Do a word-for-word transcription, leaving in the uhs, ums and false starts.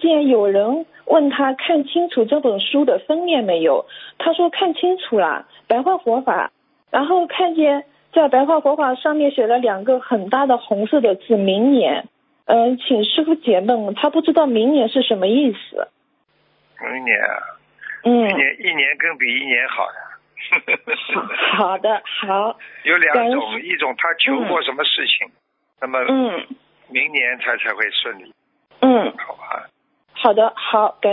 见有人问他看清楚这本书的封面没有，他说看清楚了，白话佛法，然后看见在白话佛法上面写了两个很大的红色的字明年，嗯、呃，请师父解梦，他不知道明年是什么意思。 明年啊， 嗯， 一年一年更比一年好的。 好好的好， 有两种，一种他求过什么事情，嗯、那么嗯， 明年他才会顺利。 嗯， 好吧。 好的好。